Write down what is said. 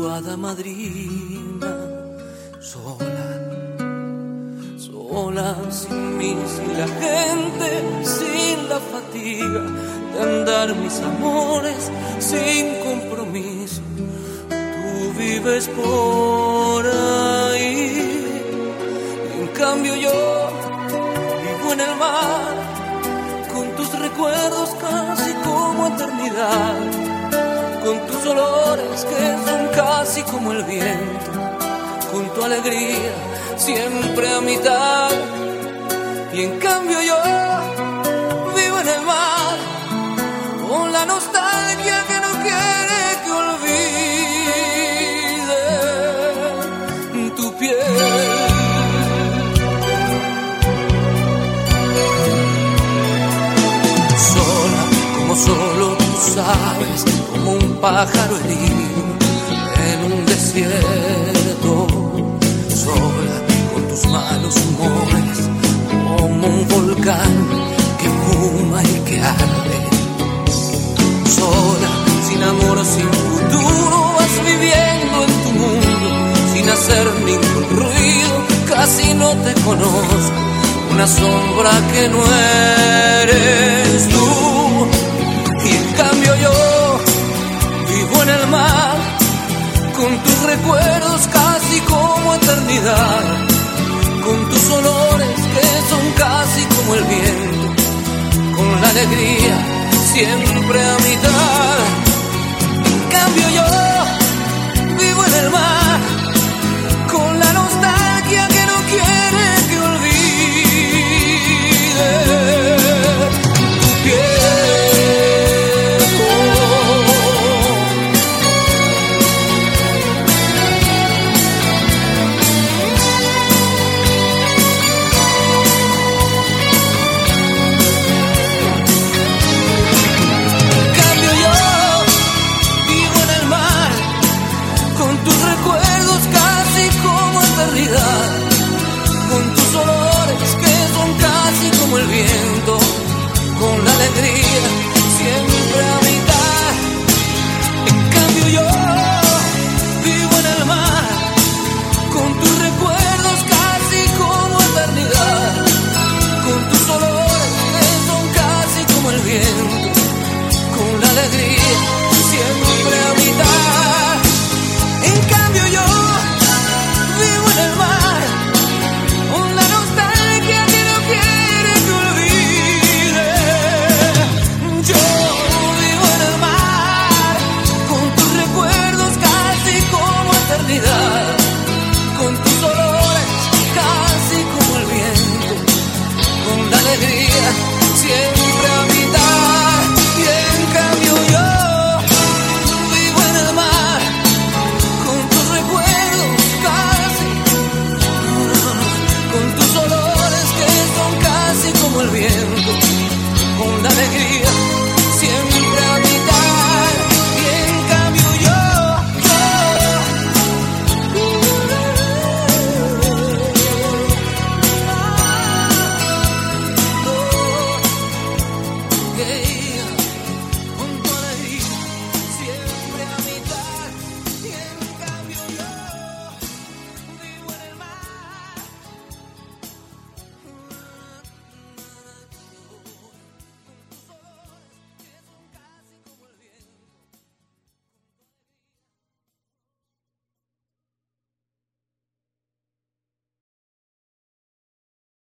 tu hada madrina, sola, sola, sin mí, sin la gente, sin la fatiga de andar mis amores, sin compromiso. Tú vives por ahí, y en cambio yo vivo en el mar, con tus recuerdos casi como eternidad, con tus olores que son casi como el viento, con tu alegría siempre a mitad. Y en cambio yo vivo en el mar, con la nostalgia que no quiere que olvide tu piel. Sola, como solo tú sabes, como un pájaro herido en un desierto. Sola, con tus malos humores, como un volcán que fuma y que arde. Sola, sin amor, sin futuro, vas viviendo en tu mundo, sin hacer ningún ruido, casi no te conozco, una sombra que no eres tú. Y en cambio yo vivo en el mar, con tus recuerdos casi como eternidad, con tus olores que son casi como el viento, con la alegría siempre a mitad. En cambio yo vivo en el mar, con la nostalgia que no quiere que olvide tu piel. Con tus olores que son casi como el viento, con la alegría siempre a mitad. En cambio yo vivo en el mar, con tus recuerdos casi como eternidad, con tus olores que son casi como el viento, con la alegría siempre a mitad. En cambio yo vivo en el mar, con la nostalgia que no quiere que olvide. Yo vivo en el mar, con tus recuerdos casi como eternidad, con tus olores casi como el viento, con la alegría siempre a mitad. Y en cambio yo vivo en el mar, con tus recuerdos casi, con tus olores que son casi como el viento, con la alegría siempre a mitad. Y en cambio yo yeah.